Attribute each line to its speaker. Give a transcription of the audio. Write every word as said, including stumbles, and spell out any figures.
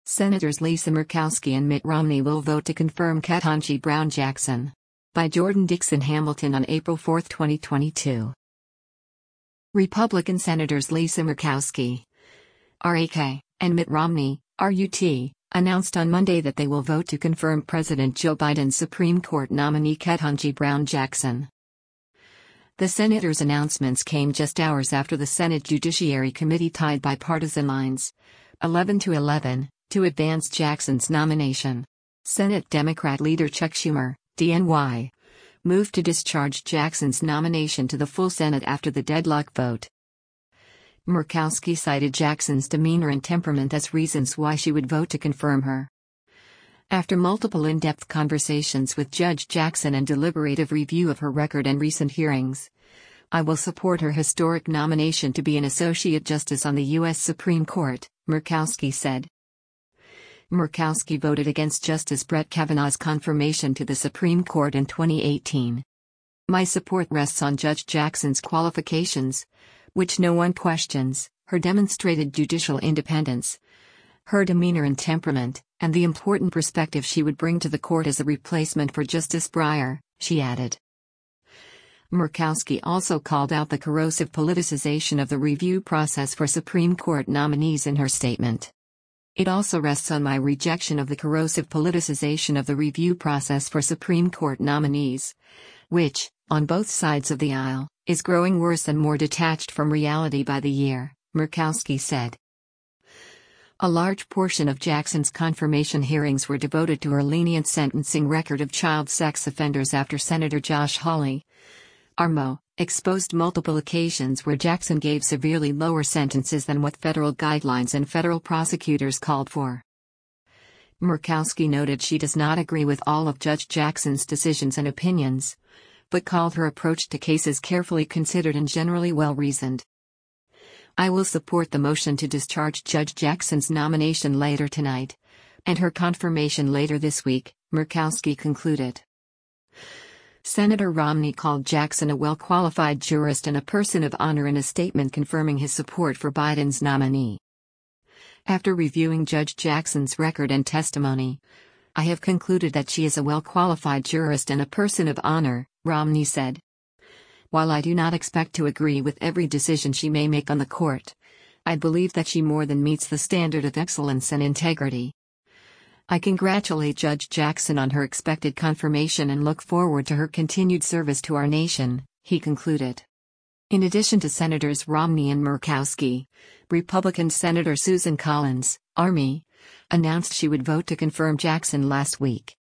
Speaker 1: Senators Lisa Murkowski and Mitt Romney will vote to confirm Ketanji Brown Jackson. By Jordan Dixon Hamilton on April fourth, twenty twenty-two. Republican Senators Lisa Murkowski, R A K, and Mitt Romney, R U T, announced on Monday that they will vote to confirm President Joe Biden's Supreme Court nominee Ketanji Brown Jackson. The senators' announcements came just hours after the Senate Judiciary Committee tied bipartisan lines, eleven to eleven, to advance Jackson's nomination. Senate Democrat leader Chuck Schumer, D N Y, moved to discharge Jackson's nomination to the full Senate after the deadlock vote. Murkowski cited Jackson's demeanor and temperament as reasons why she would vote to confirm her. After multiple in-depth conversations with Judge Jackson and deliberative review of her record and recent hearings, I will support her historic nomination to be an Associate Justice on the U S Supreme Court, Murkowski said. Murkowski voted against Justice Brett Kavanaugh's confirmation to the Supreme Court in twenty eighteen. My support rests on Judge Jackson's qualifications, which no one questions, her demonstrated judicial independence, her demeanor and temperament, and the important perspective she would bring to the court as a replacement for Justice Breyer, she added. Murkowski also called out the corrosive politicization of the review process for Supreme Court nominees in her statement. It also rests on my rejection of the corrosive politicization of the review process for Supreme Court nominees, which, on both sides of the aisle, is growing worse and more detached from reality by the year, Murkowski said. A large portion of Jackson's confirmation hearings were devoted to her lenient sentencing record of child sex offenders after Senator Josh Hawley, R M O, exposed multiple occasions where Jackson gave severely lower sentences than what federal guidelines and federal prosecutors called for. Murkowski noted she does not agree with all of Judge Jackson's decisions and opinions, but called her approach to cases carefully considered and generally well-reasoned. I will support the motion to discharge Judge Jackson's nomination later tonight, and her confirmation later this week, Murkowski concluded. Senator Romney called Jackson a well-qualified jurist and a person of honor in a statement confirming his support for Biden's nominee. After reviewing Judge Jackson's record and testimony, I have concluded that she is a well-qualified jurist and a person of honor, Romney said. While I do not expect to agree with every decision she may make on the court, I believe that she more than meets the standard of excellence and integrity. I congratulate Judge Jackson on her expected confirmation and look forward to her continued service to our nation, he concluded. In addition to Senators Romney and Murkowski, Republican Senator Susan Collins, Army, announced she would vote to confirm Jackson last week.